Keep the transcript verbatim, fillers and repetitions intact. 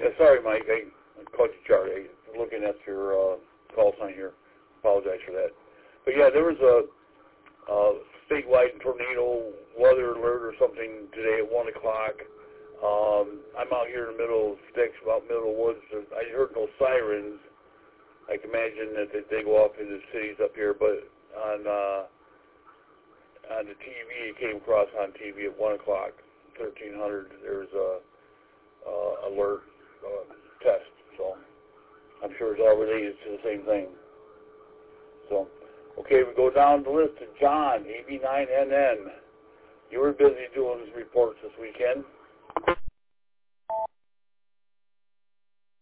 Yeah, sorry, Mike. I called you Charlie. I'm looking at your uh, call sign here. Apologize for that. But yeah, there was a, a statewide tornado weather alert or something today at one o'clock. Um, I'm out here in the middle of sticks, about middle of woods. I heard no sirens. I can imagine that they, they go off into the cities up here, but on uh, on the T V, it came across on T V at one o'clock, thirteen hundred. There's a uh, alert uh, test, so I'm sure it's all related to the same thing. So, okay, we go down the list to John, A B nine N N. You were busy doing reports this weekend.